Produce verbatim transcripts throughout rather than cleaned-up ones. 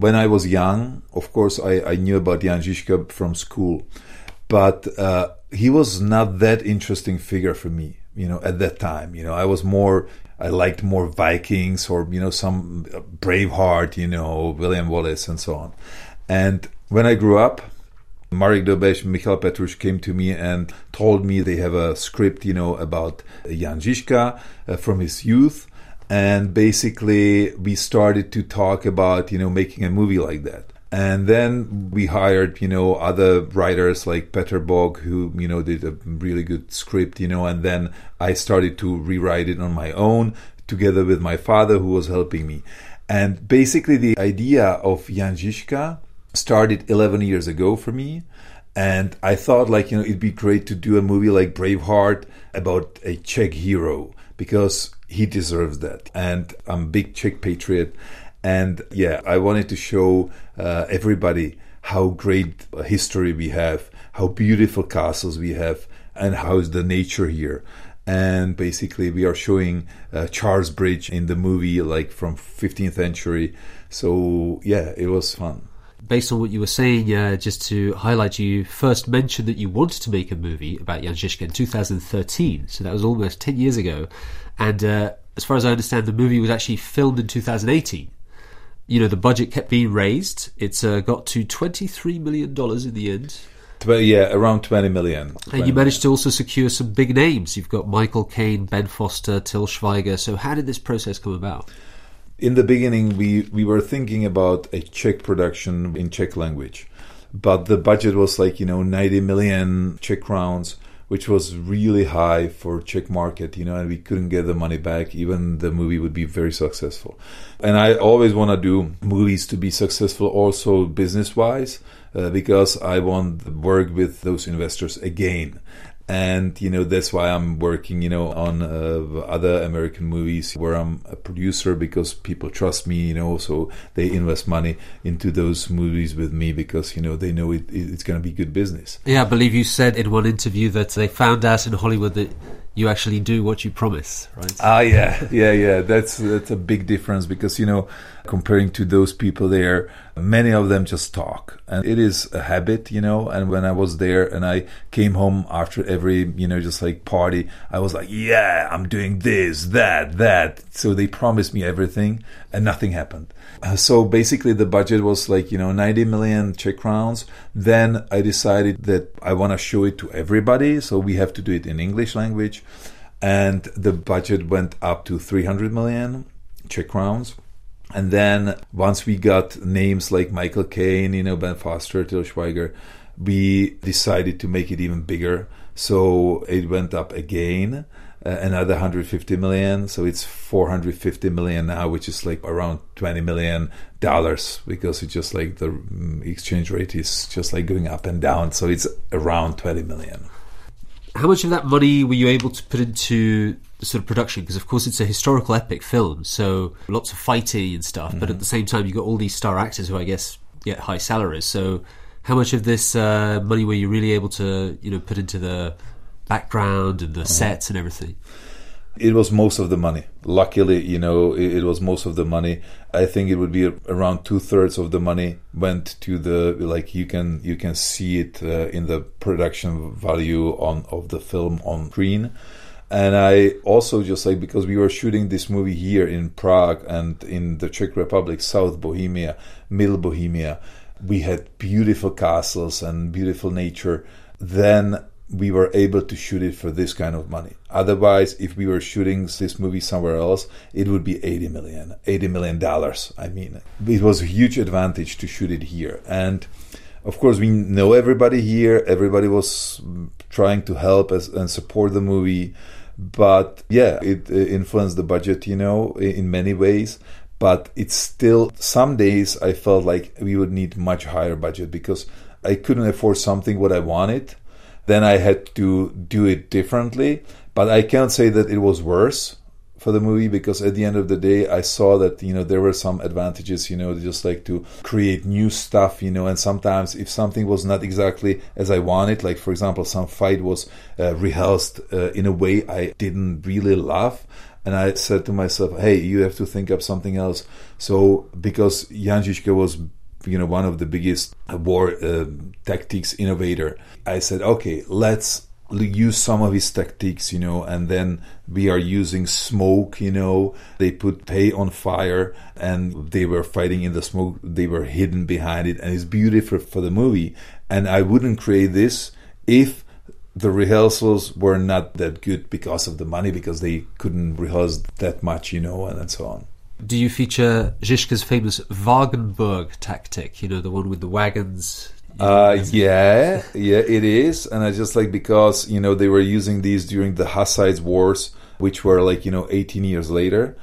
When I was young, of course, I, I knew about Jan Žižka from school, but uh, he was not that interesting figure for me, you know, at that time. You know, I was more, I liked more Vikings or, you know, some Braveheart, you know, William Wallace and so on. And when I grew up, Marek Dobeš, Michal Petruš came to me and told me they have a script, you know, about Jan Žižka uh, from his youth. And basically, we started to talk about, you know, making a movie like that. And then we hired, you know, other writers like Peter Bog, who, you know, did a really good script, you know, and then I started to rewrite it on my own together with my father, who was helping me. And basically, the idea of Jan Žižka started eleven years ago for me. And I thought, like, you know, it'd be great to do a movie like Braveheart about a Czech hero, because he deserves that. And I'm a big Czech patriot. And yeah, I wanted to show uh, everybody how great a history we have, how beautiful castles we have, and how is the nature here. And basically, we are showing uh, Charles Bridge in the movie, like from fifteenth century. So yeah, it was fun. Based on what you were saying, uh, just to highlight, you first mentioned that you wanted to make a movie about Jan Žižka in two thousand thirteen, so that was almost ten years ago. And uh, as far as I understand, the movie was actually filmed in two thousand eighteen. You know, the budget kept being raised. It's uh, got to twenty-three million dollars in the end. Yeah, around twenty million. And you managed to also secure some big names. You've got Michael Caine, Ben Foster, Til Schweiger. So how did this process come about? In the beginning, we, we were thinking about a Czech production in Czech language. But the budget was like, you know, ninety million Czech crowns, which was really high for Czech market, you know, and we couldn't get the money back. Even the movie would be very successful. And I always want to do movies to be successful also business-wise, uh, because I want to work with those investors again. And, you know, that's why I'm working, you know, on uh, other American movies where I'm a producer, because people trust me, you know, so they invest money into those movies with me because, you know, they know it, it's going to be good business. Yeah, I believe you said in one interview that they found out in Hollywood that you actually do what you promise, right? Ah, yeah, yeah, yeah. That's that's a big difference because, you know, comparing to those people there, many of them just talk. And it is a habit, you know, and when I was there and I came home after every, you know, just like party, I was like, yeah, I'm doing this, that, that. So they promised me everything and nothing happened. Uh, so basically the budget was like, you know, ninety million Czech crowns. Then I decided that I want to show it to everybody. So we have to do it in English language. And the budget went up to three hundred million Czech crowns. And then once we got names like Michael Caine, you know, Ben Foster, Til Schweiger, we decided to make it even bigger. So it went up again, uh, another one hundred fifty million. So it's four hundred fifty million now, which is like around twenty million dollars, because it's just like the exchange rate is just like going up and down. So it's around twenty million. How much of that money were you able to put into the sort of production? Because of course it's a historical epic film, so lots of fighting and stuff, mm-hmm. but at the same time you've got all these star actors who I guess get high salaries. So how much of this uh, money were you really able to, you know, put into the background and the mm-hmm. sets and everything? It was most of the money. Luckily, you know, it, it was most of the money. I think it would be around two thirds of the money went to the, like you can you can see it uh, in the production value on of the film on screen. And I also just like, because we were shooting this movie here in Prague and in the Czech Republic, South Bohemia, Middle Bohemia, we had beautiful castles and beautiful nature. Then we were able to shoot it for this kind of money. Otherwise, if we were shooting this movie somewhere else, it would be eighty million, eighty million dollars. I mean, it was a huge advantage to shoot it here. And of course, we know everybody here. Everybody was trying to help us and support the movie. But yeah, it influenced the budget, you know, in many ways. But it's still, some days I felt like we would need much higher budget because I couldn't afford something what I wanted. Then I had to do it differently. But I can't say that it was worse for the movie, because at the end of the day, I saw that, you know, there were some advantages, you know, just like to create new stuff, you know, and sometimes if something was not exactly as I wanted, like, for example, some fight was uh, rehearsed uh, in a way I didn't really love, And I said to myself, hey, you have to think up something else. So because Jan Žižka was, you know, one of the biggest war uh, tactics innovator, I said, okay, let's use some of his tactics, you know, and then we are using smoke, you know. They put hay on fire and they were fighting in the smoke. They were hidden behind it, and it's beautiful for the movie. And I wouldn't create this if the rehearsals were not that good because of the money, because they couldn't rehearse that much, you know, and, and so on. Do you feature Žižka's famous Wagenburg tactic, you know, the one with the wagons? Uh, yeah, yeah, it is. And I just like, because, you know, they were using these during the Hussites wars, which were like, you know, eighteen years later.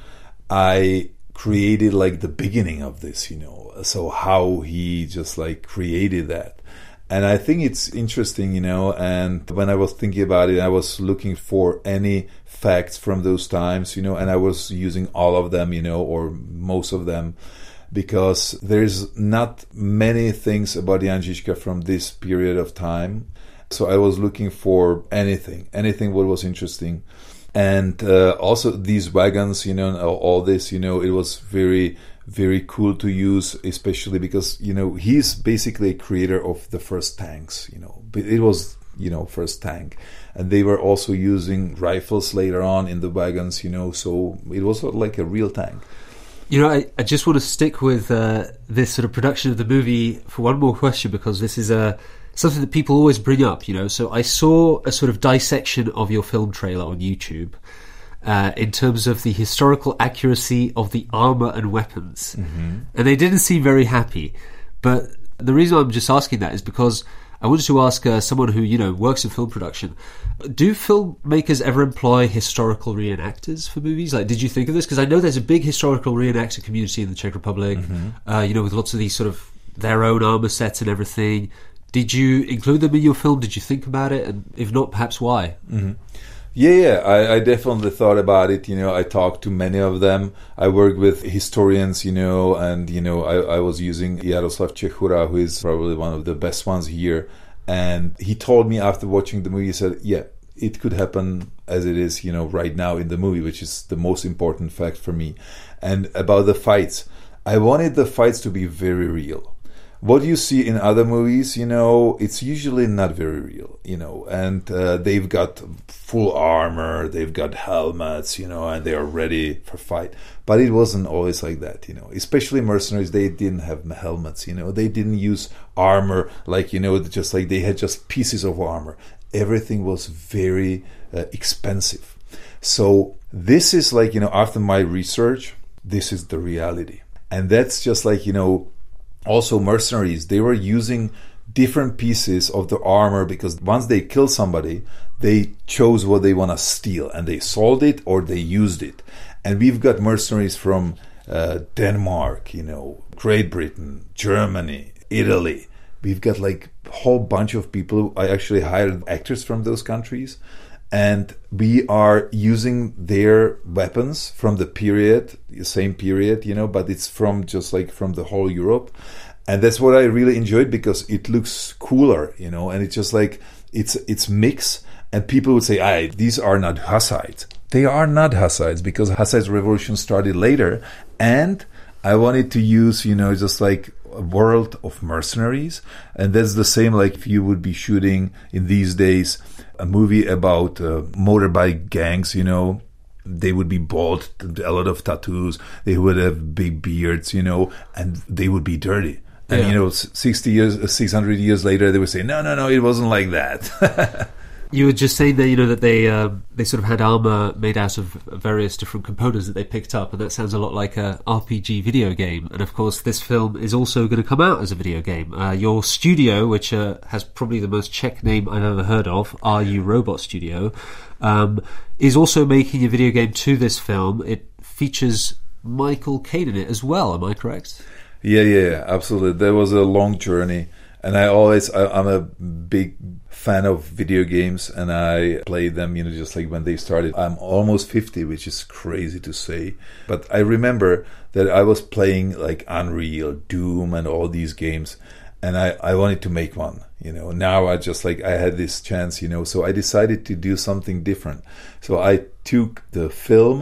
I created like the beginning of this, you know, so how he just like created that. And I think it's interesting, you know, and when I was thinking about it, I was looking for any facts from those times, you know, and I was using all of them, you know, or most of them, because there's not many things about Jan Žižka from this period of time. So I was looking for anything, anything what was interesting. And uh, also these wagons, you know, and all, all this, you know, it was very... very cool to use, especially because, you know, he's basically a creator of the first tanks, you know. But it was, you know, first tank. And they were also using rifles later on in the wagons, you know, so it was sort of like a real tank. You know, I, I just want to stick with uh, this sort of production of the movie for one more question, because this is a something that people always bring up, you know. So I saw a sort of dissection of your film trailer on YouTube, Uh, in terms of the historical accuracy of the armour and weapons. Mm-hmm. And they didn't seem very happy. But the reason I'm just asking that is because I wanted to ask uh, someone who, you know, works in film production, do filmmakers ever employ historical reenactors for movies? Like, did you think of this? Because I know there's a big historical reenactor community in the Czech Republic, mm-hmm. uh, you know, with lots of these sort of their own armour sets and everything. Did you include them in your film? Did you think about it? And if not, perhaps why? Mm-hmm. Yeah, yeah, I, I definitely thought about it. You know, I talked to many of them. I worked with historians, you know, and, you know, I, I was using Jaroslav Čechura, who is probably one of the best ones here. And he told me after watching the movie, he said, yeah, it could happen as it is, you know, right now in the movie, which is the most important fact for me. And about the fights, I wanted the fights to be very real. What you see in other movies, you know, it's usually not very real, you know, and uh, they've got full armor, they've got helmets, you know, and they are ready for fight. But it wasn't always like that, you know, especially mercenaries, they didn't have helmets, you know, they didn't use armor like, you know, just like they had just pieces of armor. Everything was very uh, expensive. So this is like, you know, after my research, this is the reality. And that's just like, you know, also mercenaries, they were using different pieces of the armor because once they kill somebody, they chose what they want to steal and they sold it or they used it. And we've got mercenaries from uh, Denmark, you know, Great Britain, Germany, Italy. We've got like a whole bunch of people. I actually hired actors from those countries. And we are using their weapons from the period, the same period, you know, but it's from just like from the whole Europe. And that's what I really enjoyed because it looks cooler, you know, and it's just like, it's it's mix. And people would say, "Aye, these are not Hussites." They are not Hussites because Hussites revolution started later. And I wanted to use, you know, just like a world of mercenaries. And that's the same like if you would be shooting in these days a movie about uh, motorbike gangs, you know, they would be bald, a lot of tattoos, they would have big beards, you know, and they would be dirty. And, yeah. you know, sixty years, six hundred years later, they would say, no, no, no, it wasn't like that. You were just saying that, you know, that they um, they sort of had armor made out of various different components that they picked up, and that sounds a lot like a R P G video game. And of course, this film is also going to come out as a video game. Uh, your studio, which uh, has probably the most Czech name I've ever heard of, R U Robot Studio, um, is also making a video game to this film. It features Michael Caine in it as well. Am I correct? Yeah, yeah, absolutely. There was a long journey. And I always, I, I'm a big fan of video games, and I played them, you know, just like when they started. I'm almost fifty, which is crazy to say. But I remember that I was playing like Unreal, Doom, and all these games, and I, I wanted to make one, you know. Now I just like, I had this chance, you know, so I decided to do something different. So I took the film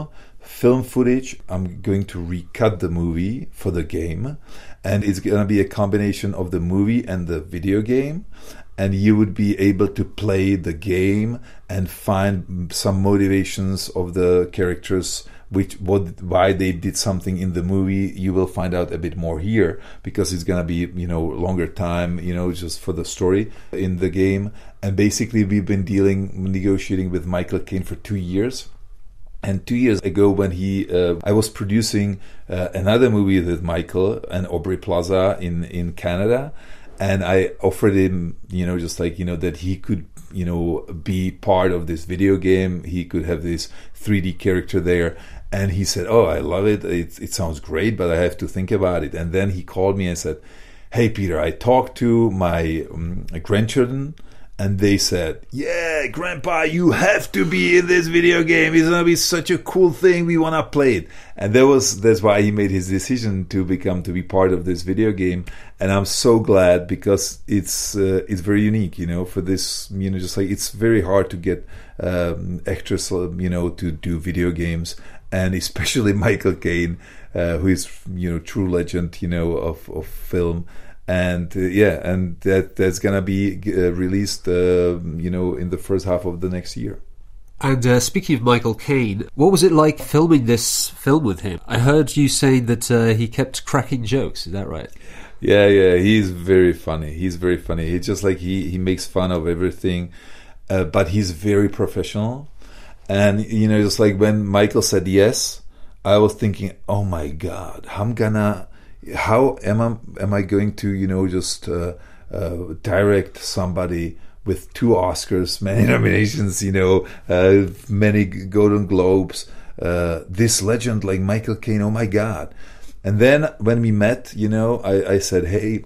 film footage. I'm going to recut the movie for the game, and it's going to be a combination of the movie and the video game. And you would be able to play the game and find some motivations of the characters, which what why they did something in the movie. You will find out a bit more here, because it's gonna be, you know, longer time, you know, just for the story in the game. And basically, we've been dealing, negotiating with Michael Caine for two years. And two years ago, when he, uh, I was producing uh, another movie with Michael and Aubrey Plaza in in Canada. And I offered him, you know, just like, you know, that he could, you know, be part of this video game. He could have this three D character there. And he said, oh, I love it. It, it sounds great, but I have to think about it. And then he called me and said, hey, Peter, I talked to my um, grandchildren. And they said, yeah, Grandpa, you have to be in this video game. It's going to be such a cool thing. We want to play it. And that was, that's why he made his decision to become, to be part of this video game. And I'm so glad, because it's, uh, it's very unique, you know, for this, you know, just like, it's very hard to get um, actors, you know, to do video games. And especially Michael Caine, uh, who is, you know, true legend, you know, of, of film. And uh, yeah, and that that's gonna be uh, released, uh, you know, in the first half of the next year. And uh, speaking of Michael Caine, what was it like filming this film with him? I heard you say that uh, he kept cracking jokes. Is that right? Yeah, yeah, he's very funny. He's very funny. He's just like he he makes fun of everything, uh, but he's very professional. And you know, just like when Michael said yes, I was thinking, oh my God, I'm gonna. How am I, am I going to, you know, just uh, uh, direct somebody with two Oscars, many nominations, you know, uh, many Golden Globes, uh, this legend like Michael Caine, oh my God. And then when we met, you know, I, I said, hey,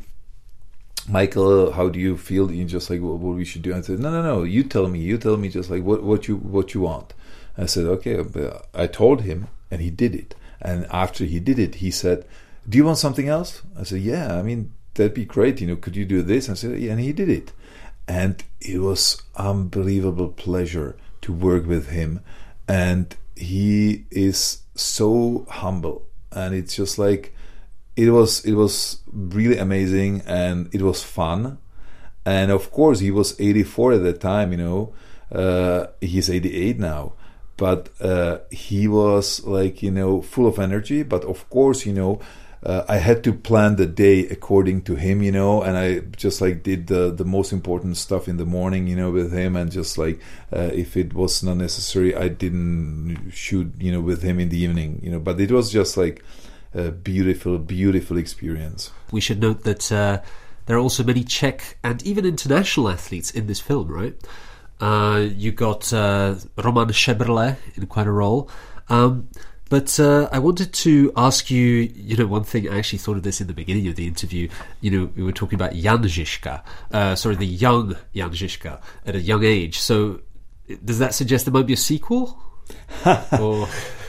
Michael, how do you feel? You just like, what, what we should do? I said, no, no, no, you tell me, you tell me just like what, what you what you want. I said, okay, I told him, and he did it. And after he did it, he said, do you want something else? I said, yeah, I mean, that'd be great. You know, could you do this? And I said, yeah, and he did it. And it was unbelievable pleasure to work with him. And he is so humble. And it's just like, it was, it was really amazing, and it was fun. And of course, he was eighty-four at that time, you know, uh, he's eighty-eight now. But uh, he was like, you know, full of energy. But of course, you know, Uh, I had to plan the day according to him, you know, and I just like did the, the most important stuff in the morning, you know, with him, and just like uh, if it was not necessary, I didn't shoot, you know, with him in the evening, you know, but it was just like a beautiful, beautiful experience. We should note that uh, there are also many Czech and even international athletes in this film, right? Uh, you got uh, Roman Šebrle in quite a role. Um, But uh, I wanted to ask you, you know, one thing, I actually thought of this in the beginning of the interview. You know, we were talking about Jan Žižka, uh, sorry, the young Jan Žižka at a young age. So does that suggest there might be a sequel? or...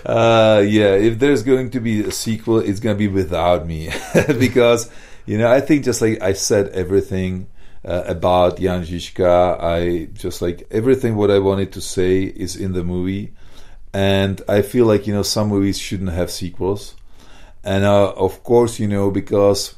uh, yeah, if there's going to be a sequel, it's going to be without me. Because, you know, I think just like I said everything uh, about Jan Žižka, I just like everything what I wanted to say is in the movie. And I feel like, you know, some movies shouldn't have sequels. And uh, of course, you know, because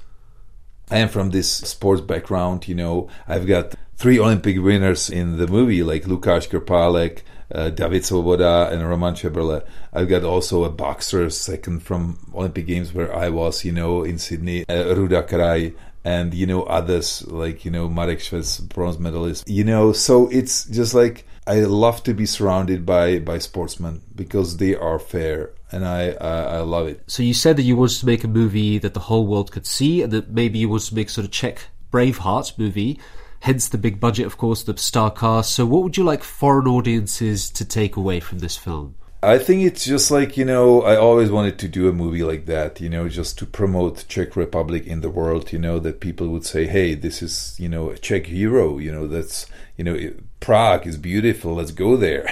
I am from this sports background, you know, I've got three Olympic winners in the movie, like Lukáš Krpálek, uh, David Svoboda, and Roman Šebrle. I've got also a boxer, second from Olympic Games where I was, you know, in Sydney, uh, Ruda Kraj, and, you know, others like, you know, Marek Švec, bronze medalist. You know, so it's just like, I love to be surrounded by, by sportsmen because they are fair, and I, I I love it. So you said that you wanted to make a movie that the whole world could see, and that maybe you wanted to make sort of Czech Braveheart movie, hence the big budget, of course, the star cast. So what would you like foreign audiences to take away from this film? I think it's just like, you know, I always wanted to do a movie like that, you know, just to promote Czech Republic in the world, you know, that people would say, hey, this is, you know, a Czech hero, you know, that's, you know, Prague is beautiful, let's go there.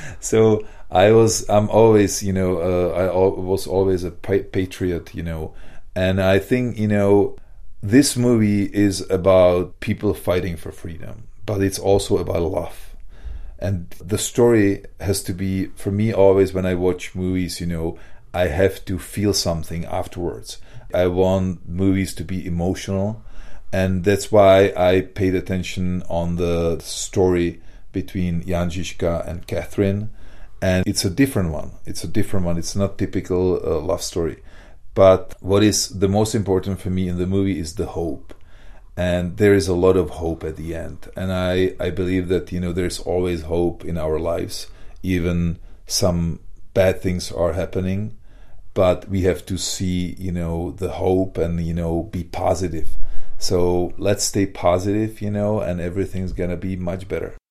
So I was, I'm always, you know, uh, I was always a patriot, you know, and I think, you know, this movie is about people fighting for freedom, but it's also about love. And the story has to be, for me, always when I watch movies, you know, I have to feel something afterwards. I want movies to be emotional, and that's why I paid attention on the story between Jan Žižka and Catherine. And it's a different one. It's a different one. It's not typical uh, love story. But what is the most important for me in the movie is the hope. And there is a lot of hope at the end. And I, I believe that, you know, there's always hope in our lives. Even some bad things are happening. But we have to see, you know, the hope and, you know, be positive. So let's stay positive, you know, and everything's going to be much better.